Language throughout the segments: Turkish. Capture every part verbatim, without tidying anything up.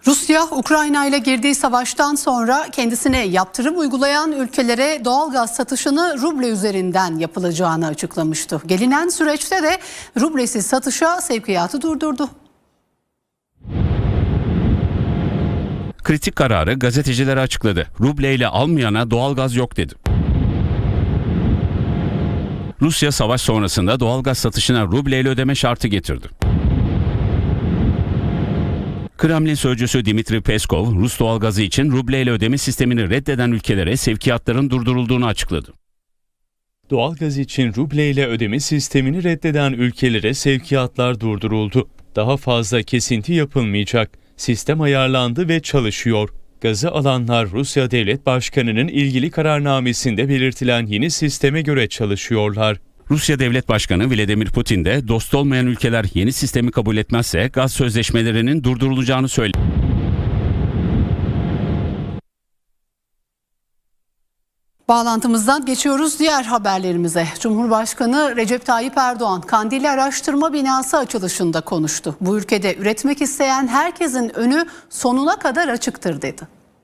Rusya, Ukrayna ile girdiği savaştan sonra kendisine yaptırım uygulayan ülkelere doğalgaz satışını ruble üzerinden yapılacağını açıklamıştı. Gelinen süreçte de rublesiz satışa sevkiyatı durdurdu. Kritik kararı gazetecilere açıkladı. Rubleyle almayana doğalgaz yok dedi. Rusya savaş sonrasında doğalgaz satışına rubleyle ödeme şartı getirdi. Kremlin sözcüsü Dmitri Peskov, Rus doğalgazı için rubleyle ödeme sistemini reddeden ülkelere sevkiyatların durdurulduğunu açıkladı. Doğalgaz için rubleyle ödeme sistemini reddeden ülkelere sevkiyatlar durduruldu. Daha fazla kesinti yapılmayacak. Sistem ayarlandı ve çalışıyor. Gazı alanlar Rusya Devlet Başkanı'nın ilgili kararnamesinde belirtilen yeni sisteme göre çalışıyorlar. Rusya Devlet Başkanı Vladimir Putin de dost olmayan ülkeler yeni sistemi kabul etmezse gaz sözleşmelerinin durdurulacağını söyledi. Bağlantımızdan geçiyoruz diğer haberlerimize. Cumhurbaşkanı Recep Tayyip Erdoğan Kandilli Araştırma Binası açılışında konuştu. Bu ülkede üretmek isteyen herkesin önü sonuna kadar açıktır dedi.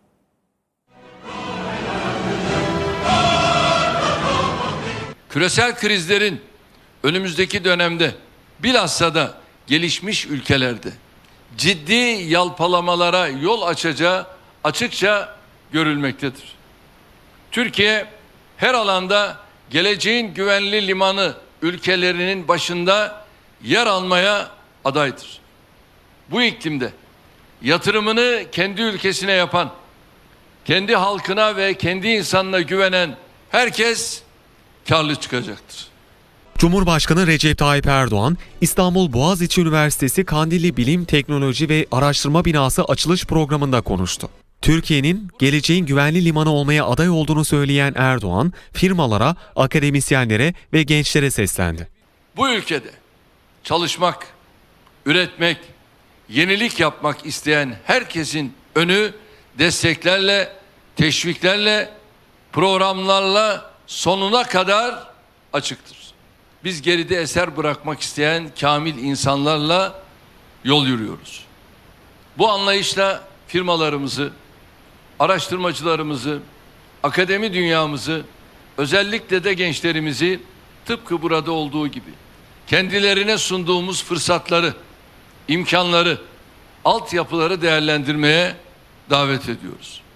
Küresel krizlerin önümüzdeki dönemde bilhassa da gelişmiş ülkelerde ciddi yalpalamalara yol açacağı açıkça görülmektedir. Türkiye her alanda geleceğin güvenli limanı ülkelerinin başında yer almaya adaydır. Bu iklimde yatırımını kendi ülkesine yapan, kendi halkına ve kendi insanına güvenen herkes karlı çıkacaktır. Cumhurbaşkanı Recep Tayyip Erdoğan, İstanbul Boğaziçi Üniversitesi Kandilli Bilim, Teknoloji ve Araştırma Binası açılış programında konuştu. Türkiye'nin geleceğin güvenli limanı olmaya aday olduğunu söyleyen Erdoğan, firmalara, akademisyenlere ve gençlere seslendi. Bu ülkede çalışmak, üretmek, yenilik yapmak isteyen herkesin önü desteklerle, teşviklerle, programlarla sonuna kadar açıktır. Biz geride eser bırakmak isteyen kamil insanlarla yol yürüyoruz. Bu anlayışla firmalarımızı, araştırmacılarımızı, akademi dünyamızı, özellikle de gençlerimizi tıpkı burada olduğu gibi kendilerine sunduğumuz fırsatları, imkanları, altyapıları değerlendirmeye davet ediyoruz.